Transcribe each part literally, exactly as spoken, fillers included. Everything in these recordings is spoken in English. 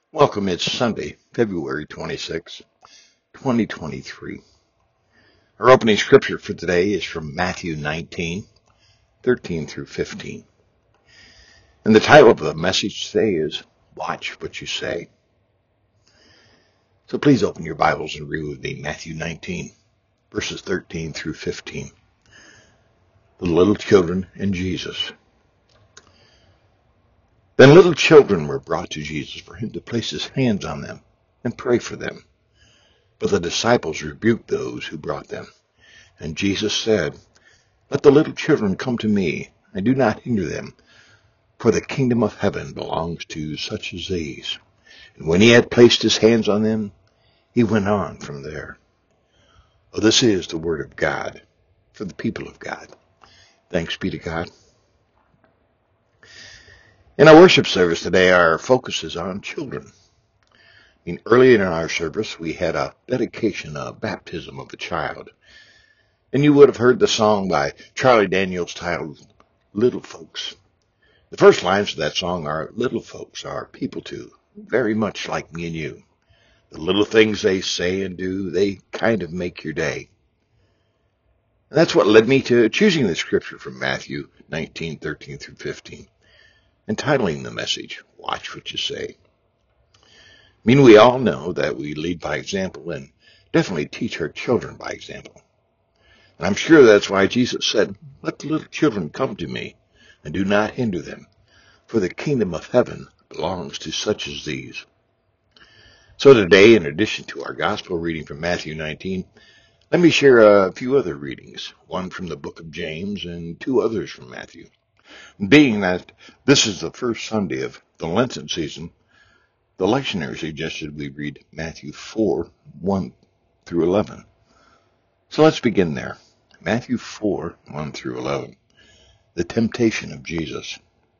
Welcome. It's Sunday, February twenty-sixth, twenty twenty-three. Our opening scripture for today is from Matthew nineteen, thirteen through fifteen. And the title of the message today is Watch What You Say. So please open your Bibles and read with me Matthew nineteen, verses thirteen through fifteen. The little children and Jesus. Then little children were brought to Jesus for him to place his hands on them and pray for them. But the disciples rebuked those who brought them. And Jesus said, Let the little children come to me, and do not hinder them, for the kingdom of heaven belongs to such as these. And when he had placed his hands on them, he went on from there. Oh, this is the word of God for the people of God. Thanks be to God. In our worship service today, our focus is on children. I mean, early in our service, we had a dedication, a baptism of a child. And you would have heard the song by Charlie Daniels titled, Little Folks. The first lines of that song are, Little folks are people too, very much like me and you. The little things they say and do, they kind of make your day. And that's what led me to choosing the scripture from Matthew nineteen, thirteen through fifteen. Entitling the message, Watch What You Say. I mean, we all know that we lead by example and definitely teach our children by example. And I'm sure that's why Jesus said, Let the little children come to me, and do not hinder them, for the kingdom of heaven belongs to such as these. So today, in addition to our gospel reading from Matthew nineteen, let me share a few other readings, one from the book of James and two others from Matthew. Being that this is the first Sunday of the Lenten season, the lectionary suggested we read Matthew four, one through eleven. So let's begin there. Matthew four, one through eleven. The temptation of Jesus.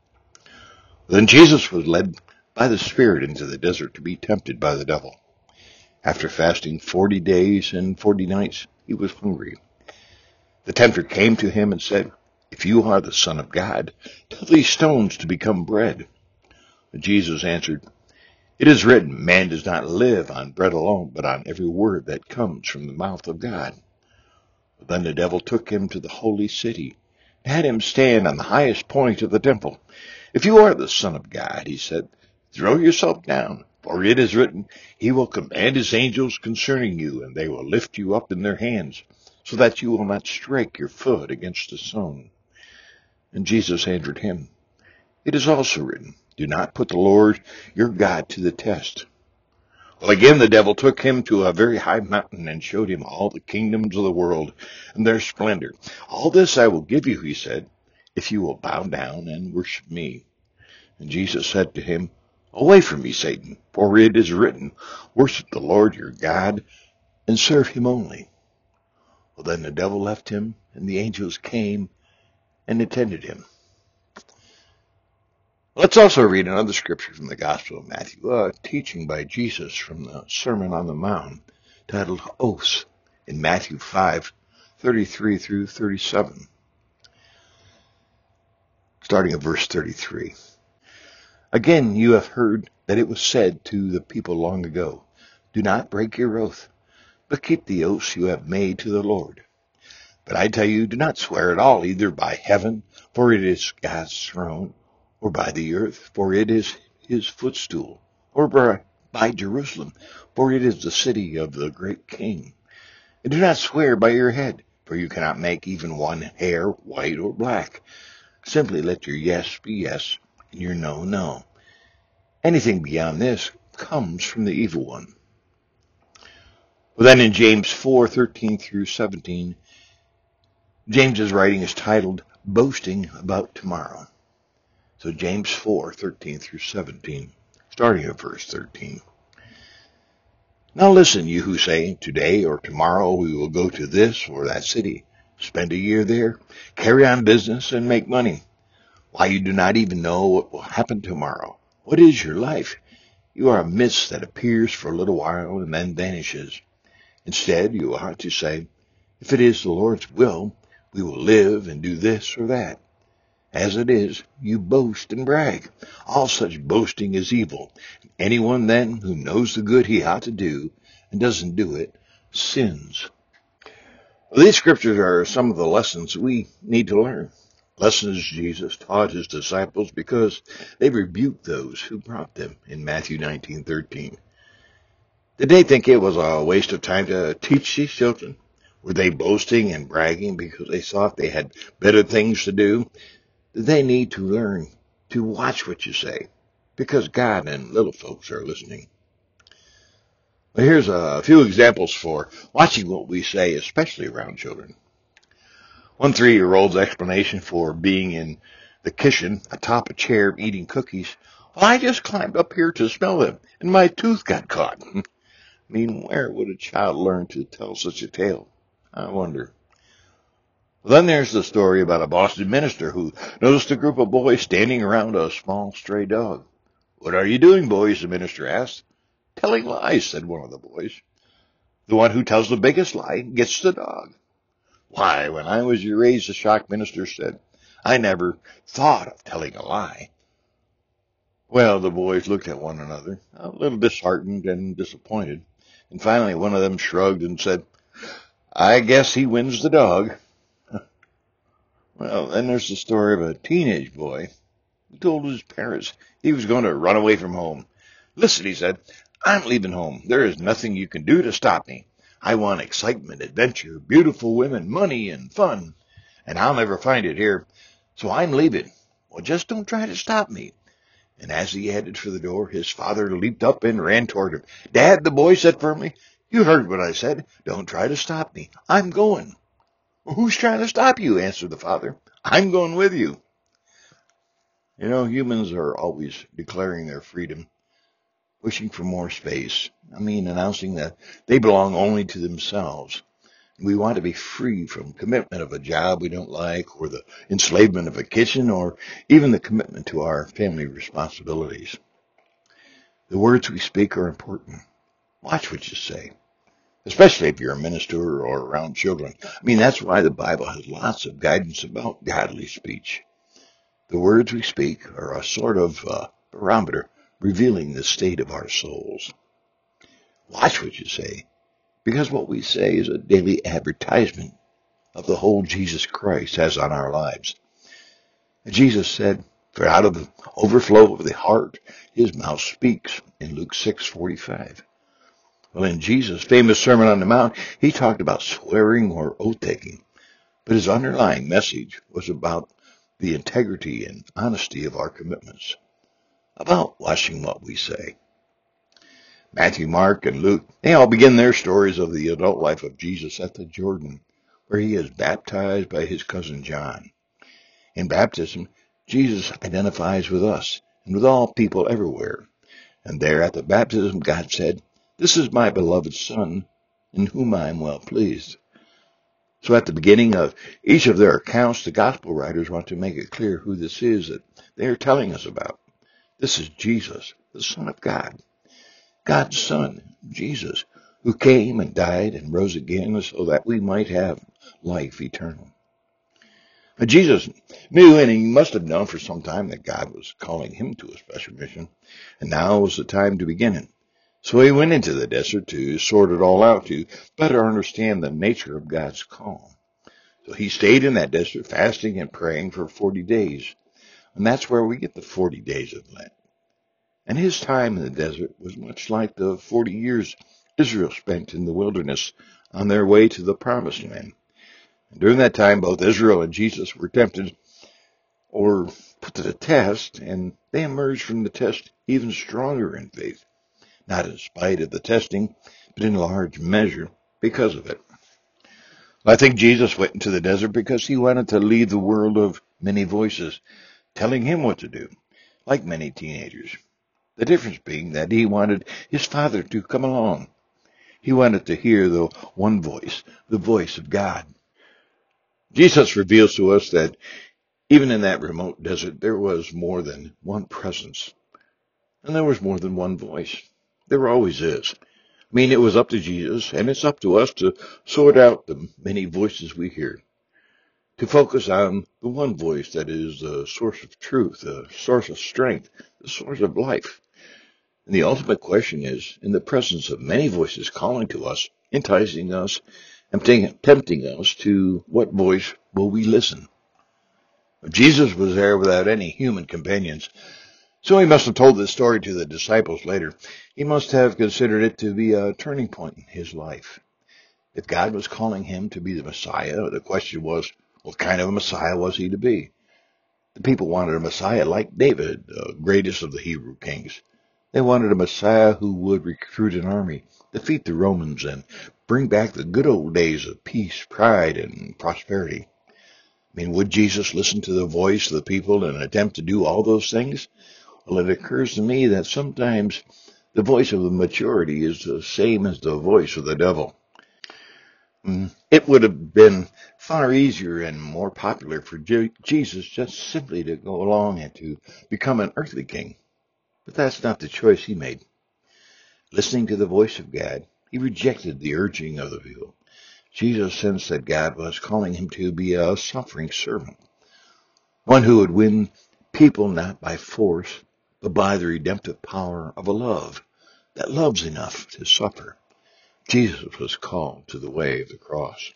Then Jesus was led by the Spirit into the desert to be tempted by the devil. After fasting forty days and forty nights, he was hungry. The tempter came to him and said, If you are the Son of God, tell these stones to become bread. But Jesus answered, It is written, man does not live on bread alone, but on every word that comes from the mouth of God. But then the devil took him to the holy city, and had him stand on the highest point of the temple. If you are the Son of God, he said, throw yourself down, for it is written, He will command His angels concerning you, and they will lift you up in their hands, so that you will not strike your foot against a stone. And Jesus answered him, It is also written, Do not put the Lord your God to the test. Well, again the devil took him to a very high mountain and showed him all the kingdoms of the world and their splendor. All this I will give you, he said, if you will bow down and worship me. And Jesus said to him, Away from me, Satan, for it is written, Worship the Lord your God and serve him only. Well, then the devil left him, and the angels came and attended him. Let's also read another scripture from the Gospel of Matthew, a teaching by Jesus from the Sermon on the Mount, titled Oaths, in Matthew five, thirty-three through thirty-seven. Starting at verse thirty-three. Again, you have heard that it was said to the people long ago, Do not break your oath, but keep the oaths you have made to the Lord. But I tell you, do not swear at all, either by heaven, for it is God's throne, or by the earth, for it is his footstool, or by, by Jerusalem, for it is the city of the great king. And do not swear by your head, for you cannot make even one hair white or black. Simply let your yes be yes, and your no, no. Anything beyond this comes from the evil one. Well, then in James four, thirteen through seventeen, James's writing is titled, Boasting About Tomorrow. So James four, thirteen through seventeen, starting at verse thirteen. Now listen, you who say, Today or tomorrow we will go to this or that city, spend a year there, carry on business, and make money. Why, you do not even know what will happen tomorrow. What is your life? You are a mist that appears for a little while and then vanishes. Instead, you ought to say, If it is the Lord's will, we will live and do this or that. As it is, you boast and brag. All such boasting is evil. Anyone then who knows the good he ought to do and doesn't do it sins. Well, these scriptures are some of the lessons we need to learn. Lessons Jesus taught his disciples because they rebuked those who brought them in Matthew nineteen thirteen. Did they think it was a waste of time to teach these children? Were they boasting and bragging because they thought they had better things to do? They need to learn to watch what you say, because God and little folks are listening. Well, here's a few examples for watching what we say, especially around children. One three-year-old's explanation for being in the kitchen atop a chair eating cookies. Well, I just climbed up here to smell them, and my tooth got caught. I mean, where would a child learn to tell such a tale? I wonder. Well, then there's the story about a Boston minister who noticed a group of boys standing around a small stray dog. What are you doing, boys? The minister asked. Telling lies, said one of the boys. The one who tells the biggest lie gets the dog. Why, when I was your age, the shocked minister said, I never thought of telling a lie. Well, the boys looked at one another, a little disheartened and disappointed, and finally one of them shrugged and said, I guess he wins the dog. Well, then there's the story of a teenage boy who told his parents he was going to run away from home. Listen, he said, I'm leaving home. There is nothing you can do to stop me. I want excitement, adventure, beautiful women, money, and fun, and I'll never find it here, so I'm leaving. Well, just don't try to stop me. And as he headed for the door, his father leaped up and ran toward him. Dad, the boy said firmly, you heard what I said. Don't try to stop me. I'm going. Well, who's trying to stop you? Answered the father. I'm going with you. You know, humans are always declaring their freedom, wishing for more space. I mean, announcing that they belong only to themselves. We want to be free from commitment of a job we don't like, or the enslavement of a kitchen, or even the commitment to our family responsibilities. The words we speak are important. Watch what you say, especially if you're a minister or around children. I mean, that's why the Bible has lots of guidance about godly speech. The words we speak are a sort of uh, barometer revealing the state of our souls. Watch what you say, because what we say is a daily advertisement of the hold Jesus Christ has on our lives. And Jesus said, for out of the overflow of the heart, his mouth speaks, in Luke six forty-five. Well, in Jesus' famous Sermon on the Mount, he talked about swearing or oath-taking, but his underlying message was about the integrity and honesty of our commitments, about watching what we say. Matthew, Mark, and Luke, they all begin their stories of the adult life of Jesus at the Jordan, where he is baptized by his cousin John. In baptism, Jesus identifies with us and with all people everywhere. And there at the baptism, God said, this is my beloved Son, in whom I am well pleased. So at the beginning of each of their accounts, the gospel writers want to make it clear who this is that they are telling us about. This is Jesus, the Son of God. God's Son, Jesus, who came and died and rose again so that we might have life eternal. But Jesus knew, and he must have known for some time, that God was calling him to a special mission, and now was the time to begin it. So he went into the desert to sort it all out, to better understand the nature of God's call. So he stayed in that desert, fasting and praying for forty days. And that's where we get the forty days of Lent. And his time in the desert was much like the forty years Israel spent in the wilderness on their way to the promised land. And during that time, both Israel and Jesus were tempted or put to the test, and they emerged from the test even stronger in faith. Not in spite of the testing, but in large measure because of it. I think Jesus went into the desert because he wanted to leave the world of many voices telling him what to do, like many teenagers. The difference being that he wanted his Father to come along. He wanted to hear the one voice, the voice of God. Jesus reveals to us that even in that remote desert, there was more than one presence, and there was more than one voice. There always is. I mean, it was up to Jesus, and it's up to us to sort out the many voices we hear. to focus on the one voice that is the source of truth, the source of strength, the source of life. And the ultimate question is, in the presence of many voices calling to us, enticing us, and tempting us, to what voice will we listen? Jesus was there without any human companions, so he must have told this story to the disciples later. He must have considered it to be a turning point in his life. If God was calling him to be the Messiah, the question was, what kind of a Messiah was he to be? The people wanted a Messiah like David, the greatest of the Hebrew kings. They wanted a Messiah who would recruit an army, defeat the Romans, and bring back the good old days of peace, pride, and prosperity. I mean, would Jesus listen to the voice of the people and attempt to do all those things? Well, it occurs to me that sometimes the voice of the majority is the same as the voice of the devil. It would have been far easier and more popular for Jesus just simply to go along and to become an earthly king. But that's not the choice he made. Listening to the voice of God, he rejected the urging of the people. Jesus sensed that God was calling him to be a suffering servant, one who would win people not by force, but by the redemptive power of a love that loves enough to suffer. Jesus was called to the way of the cross.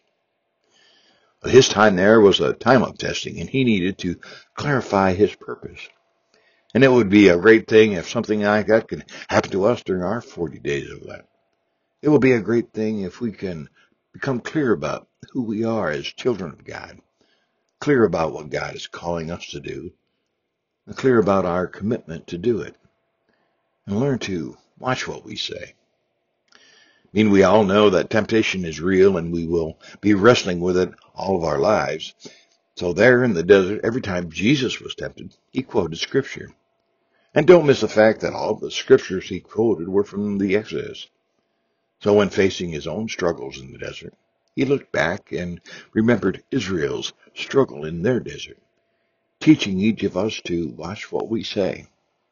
But his time there was a time of testing, and he needed to clarify his purpose. And it would be a great thing if something like that could happen to us during our forty days of Lent. It will be a great thing if we can become clear about who we are as children of God, clear about what God is calling us to do, and clear about our commitment to do it, and learn to watch what we say. I mean, we all know that temptation is real and we will be wrestling with it all of our lives. So there in the desert, every time Jesus was tempted, he quoted Scripture. And don't miss the fact that all the Scriptures he quoted were from the Exodus. So when facing his own struggles in the desert, he looked back and remembered Israel's struggle in their desert, teaching each of us to watch what we say.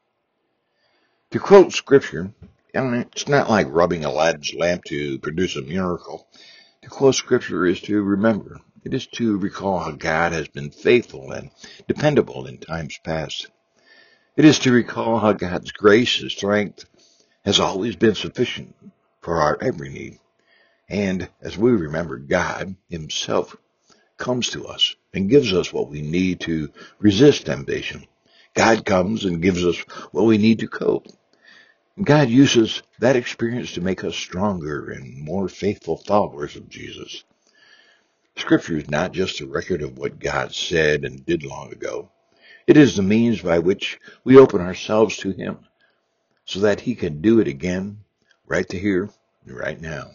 To quote Scripture, it's not like rubbing Aladdin's lamp to produce a miracle. To quote Scripture is to remember. It is to recall how God has been faithful and dependable in times past. It is to recall how God's grace and strength has always been sufficient for our every need. And as we remember, God himself comes to us and gives us what we need to resist temptation. God comes and gives us what we need to cope. God uses that experience to make us stronger and more faithful followers of Jesus. Scripture is not just a record of what God said and did long ago. It is the means by which we open ourselves to him so that he can do it again, right to here and right now.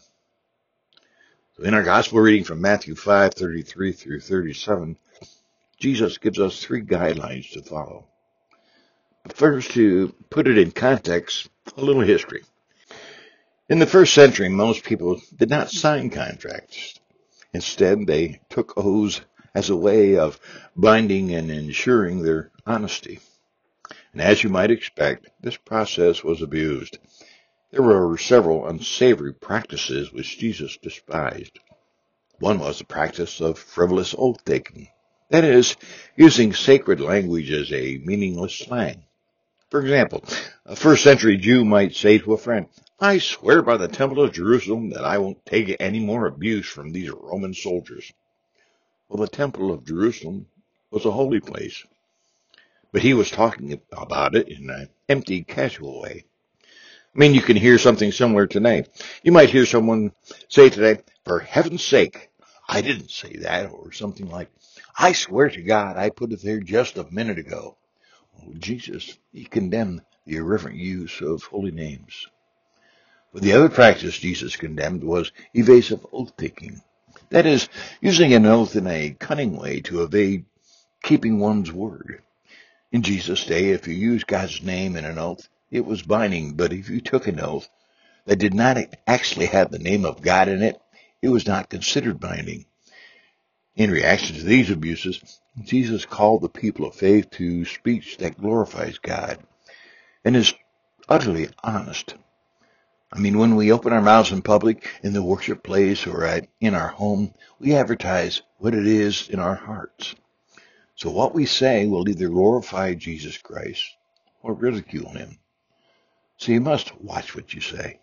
So in our gospel reading from Matthew five, thirty-three through thirty-seven, Jesus gives us three guidelines to follow. But first, to put it in context, a little history. In the first century, most people did not sign contracts. Instead, they took oaths as a way of binding and ensuring their honesty. And as you might expect, this process was abused. There were several unsavory practices which Jesus despised. One was the practice of frivolous oath-taking. That is, using sacred language as a meaningless slang. For example, a first century Jew might say to a friend, "I swear by the Temple of Jerusalem that I won't take any more abuse from these Roman soldiers." Well, the Temple of Jerusalem was a holy place, but he was talking about it in an empty, casual way. I mean, you can hear something similar today. You might hear someone say today, "For heaven's sake, I didn't say that," or something like, "I swear to God, I put it there just a minute ago." Well, Jesus, he condemned the irreverent use of holy names. But the other practice Jesus condemned was evasive oath-taking. That is, using an oath in a cunning way to evade keeping one's word. In Jesus' day, if you used God's name in an oath, it was binding, but if you took an oath that did not actually have the name of God in it, it was not considered binding. In reaction to these abuses, Jesus called the people of faith to speech that glorifies God and is utterly honest. I mean, when we open our mouths in public, in the worship place, or at, in our home, we advertise what it is in our hearts. So what we say will either glorify Jesus Christ or ridicule him. So you must watch what you say.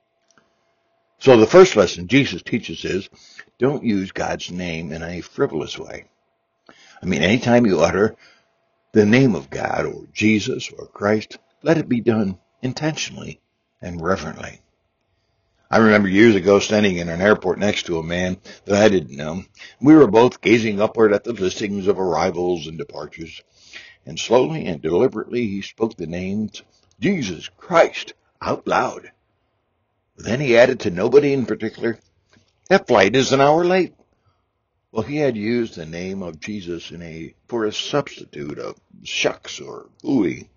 So the first lesson Jesus teaches is, don't use God's name in a frivolous way. I mean, anytime you utter the name of God or Jesus or Christ, let it be done intentionally and reverently. I remember years ago standing in an airport next to a man that I didn't know. We were both gazing upward at the listings of arrivals and departures, and slowly and deliberately he spoke the names Jesus Christ out loud. Then he added to nobody in particular, that flight is an hour late. Well, he had used the name of Jesus in a for a substitute of shucks or ooey.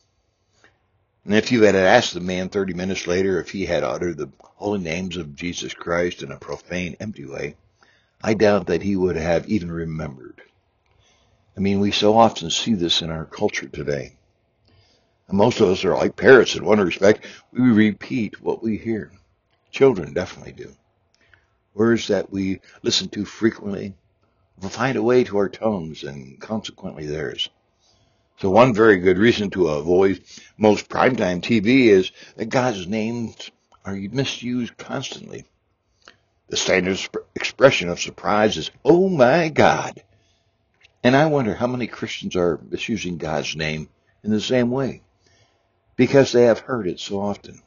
And if you had asked the man thirty minutes later if he had uttered the holy names of Jesus Christ in a profane, empty way, I doubt that he would have even remembered. I mean, we so often see this in our culture today. And most of us are like parrots in one respect. We repeat what we hear. Children definitely do. Words that we listen to frequently will find a way to our tongues and consequently theirs. So one very good reason to avoid most primetime T V is that God's names are misused constantly. The standard expression of surprise is, oh my God. And I wonder how many Christians are misusing God's name in the same way, because they have heard it so often.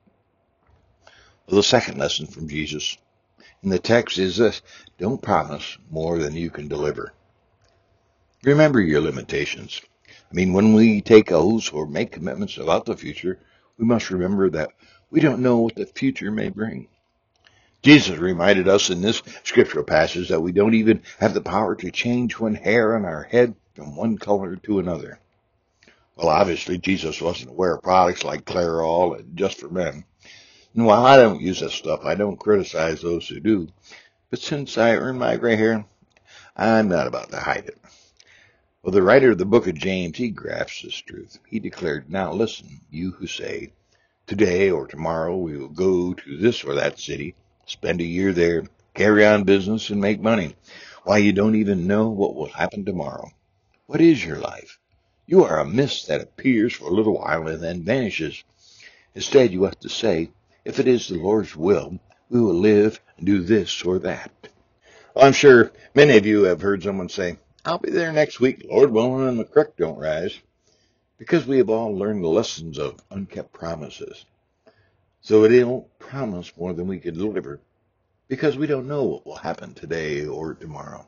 Well, the second lesson from Jesus in the text is this: don't promise more than you can deliver. Remember your limitations. I mean, when we take oaths or make commitments about the future, we must remember that we don't know what the future may bring. Jesus reminded us in this scriptural passage that we don't even have the power to change one hair on our head from one color to another. Well, obviously, Jesus wasn't aware of products like Clairol and Just for Men. And while I don't use that stuff, I don't criticize those who do. But since I earned my gray hair, I'm not about to hide it. Well, the writer of the book of James, he grasps this truth. He declared, now listen, you who say, today or tomorrow we will go to this or that city, spend a year there, carry on business, and make money. Why, you don't even know what will happen tomorrow. What is your life? You are a mist that appears for a little while and then vanishes. Instead, you have to say, if it is the Lord's will, we will live and do this or that. Well, I'm sure many of you have heard someone say, I'll be there next week, Lord willing, and the creek don't rise, because we have all learned the lessons of unkept promises. So we don't promise more than we can deliver, because we don't know what will happen today or tomorrow.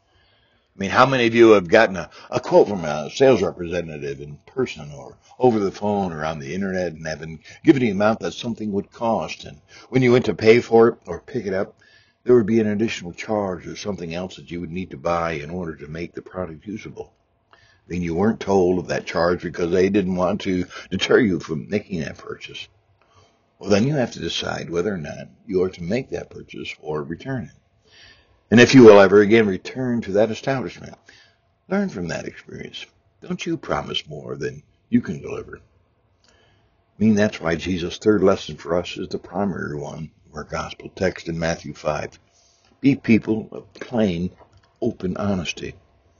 I mean, how many of you have gotten a, a quote from a sales representative in person or over the phone or on the internet and have been given the amount that something would cost, and when you went to pay for it or pick it up, there would be an additional charge or something else that you would need to buy in order to make the product usable? I mean, you weren't told of that charge because they didn't want to deter you from making that purchase. Well, then you have to decide whether or not you are to make that purchase or return it. And if you will ever again return to that establishment, learn from that experience. Don't you promise more than you can deliver. I mean, that's why Jesus' third lesson for us is the primary one of our gospel text in Matthew five. Be people of plain, open honesty.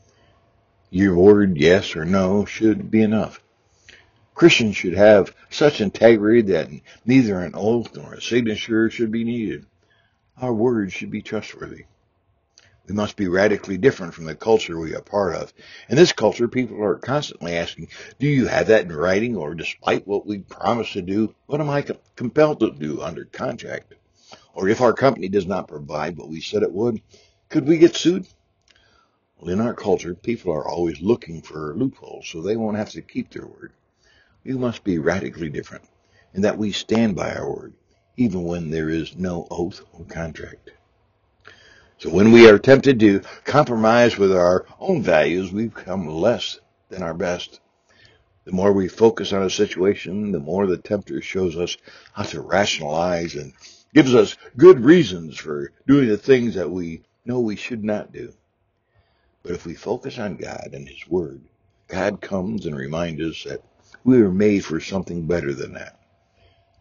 Your word, yes or no, should be enough. Christians should have such integrity that neither an oath nor a signature should be needed. Our words should be trustworthy. We must be radically different from the culture we are part of. In this culture, people are constantly asking, do you have that in writing? Or despite what we promised to do, what am I compelled to do under contract? Or if our company does not provide what we said it would, could we get sued? Well, in our culture, people are always looking for loopholes so they won't have to keep their word. We must be radically different in that we stand by our word, even when there is no oath or contract. So when we are tempted to compromise with our own values, we become less than our best. The more we focus on a situation, the more the tempter shows us how to rationalize and gives us good reasons for doing the things that we know we should not do. But if we focus on God and His Word, God comes and reminds us that we were made for something better than that.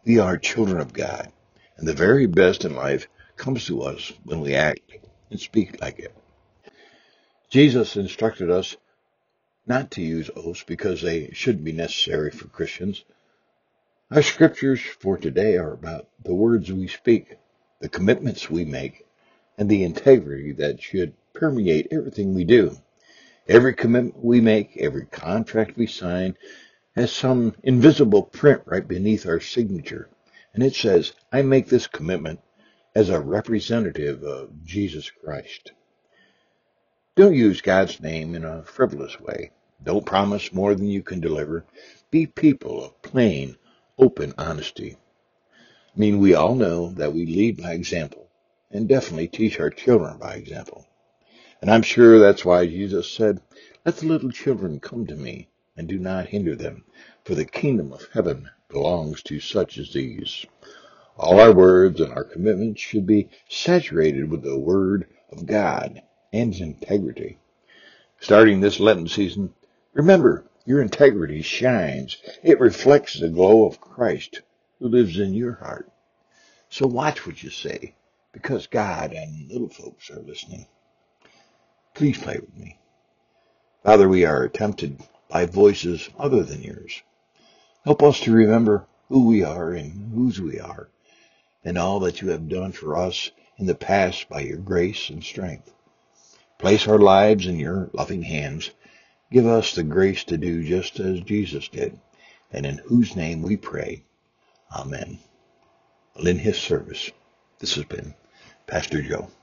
We are children of God, and the very best in life comes to us when we act and speak like it. Jesus instructed us not to use oaths because they shouldn't be necessary for Christians. Our scriptures for today are about the words we speak, the commitments we make, and the integrity that should permeate everything we do. Every commitment we make, every contract we sign, has some invisible print right beneath our signature. And it says, I make this commitment as a representative of Jesus Christ. Don't use God's name in a frivolous way. Don't promise more than you can deliver. Be people of plain, open honesty. I mean, we all know that we lead by example and definitely teach our children by example. And I'm sure that's why Jesus said, let the little children come to me and do not hinder them, for the kingdom of heaven belongs to such as these. All our words and our commitments should be saturated with the word of God and integrity. Starting this Lenten season, remember, your integrity shines. It reflects the glow of Christ who lives in your heart. So watch what you say, because God and little folks are listening. Please pray with me. Father, we are tempted by voices other than yours. Help us to remember who we are and whose we are, and all that you have done for us in the past by your grace and strength. Place our lives in your loving hands. Give us the grace to do just as Jesus did, and in whose name we pray. Amen. Well, in his service, this has been Pastor Joe.